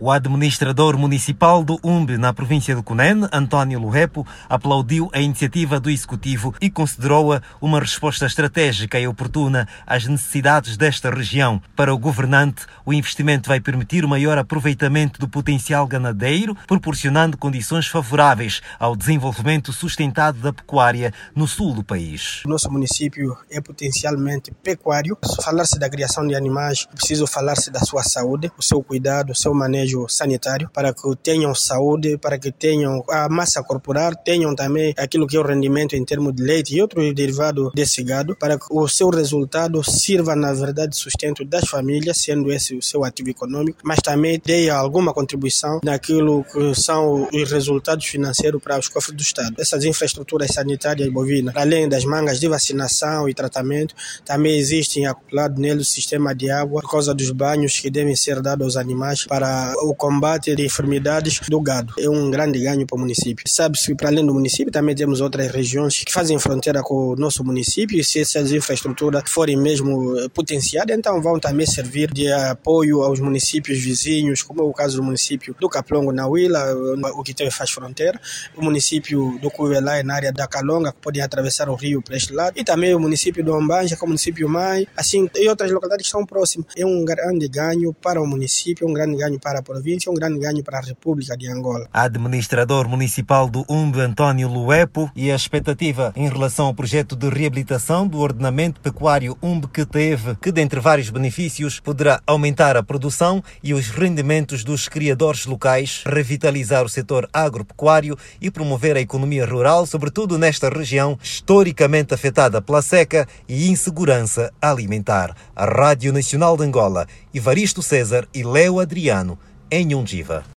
O administrador municipal do Umbe, na província de Cunene, António Luepo, aplaudiu a iniciativa do Executivo e considerou-a uma resposta estratégica e oportuna às necessidades desta região. Para o governante, o investimento vai permitir o maior aproveitamento do potencial ganadeiro, proporcionando condições favoráveis ao desenvolvimento sustentado da pecuária no sul do país. O nosso município é potencialmente pecuário. Falar-se da criação de animais, é preciso falar-se da sua saúde, o seu cuidado, o seu manejo sanitário, para que tenham saúde, para que tenham a massa corporal, tenham também aquilo que é o rendimento em termos de leite e outros derivados desse gado, para que o seu resultado sirva, na verdade, de sustento das famílias, sendo esse o seu ativo econômico, mas também dê alguma contribuição naquilo que são os resultados financeiros para os cofres do Estado. Essas infraestruturas sanitárias bovinas, além das mangas de vacinação e tratamento, também existem acoplado nele o sistema de água por causa dos banhos que devem ser dados aos animais para o combate de enfermidades do gado. É um grande ganho para o município. Sabe-se que para além do município também temos outras regiões que fazem fronteira com o nosso município e se essas infraestruturas forem mesmo potenciadas, então vão também servir de apoio aos municípios vizinhos, como é o caso do município do Caplongo, na Huila, o que também faz fronteira, o município do Cuvelai, na área da Calonga, que podem atravessar o rio para este lado, e também o município do Ombanja, que é o município mãe, assim, e outras localidades que estão próximas. É um grande ganho para o município, um grande ganho para a província, um grande ganho para a República de Angola. Administrador municipal do Umbe, António Luepo, e a expectativa em relação ao projeto de reabilitação do ordenamento pecuário Umbe que dentre vários benefícios, poderá aumentar a produção e os rendimentos dos criadores locais, revitalizar o setor agropecuário e promover a economia rural, sobretudo nesta região historicamente afetada pela seca e insegurança alimentar. A Rádio Nacional de Angola, Evaristo César e Leo Adriano, em Undiva.